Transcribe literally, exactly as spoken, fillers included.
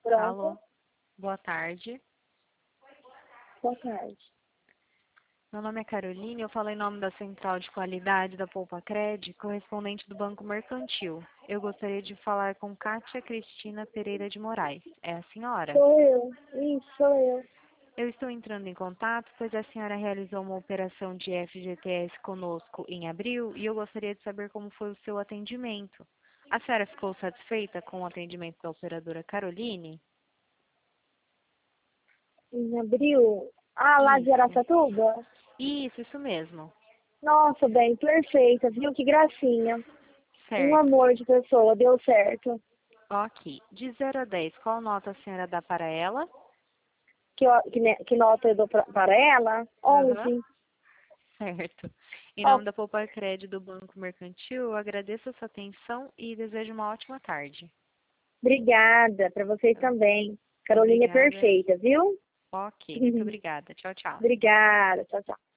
Pronto. Alô, boa tarde. Boa tarde. Meu nome é Caroline, eu falo em nome da Central de Qualidade da Poupa-Cred, correspondente do Banco Mercantil. Eu gostaria de falar com Kátia Cristina Pereira de Moraes. É a senhora? Sou eu. Isso, sou eu. Eu estou entrando em contato, pois a senhora realizou uma operação de F G T S conosco em abril e eu gostaria de saber como foi o seu atendimento. A senhora ficou satisfeita com o atendimento da operadora Caroline? Em abril. Ah, lá de Isso. Araçatuba? Isso, isso mesmo. Nossa, bem, perfeita, viu? Que gracinha. Um Certo. amor de pessoa, deu certo. Ok. De zero a dez, qual nota a senhora dá para ela? Que, ó- que, ne- que nota eu dou pra, para ela? Aham. onze. Certo. Em Ó, nome da Poupa Cred do Banco Mercantil, eu agradeço a sua atenção e desejo uma ótima tarde. obrigada, para vocês também. Carolina é Obrigada. perfeita, viu? Ok, muito obrigada. Tchau, tchau. Obrigada, tchau, tchau.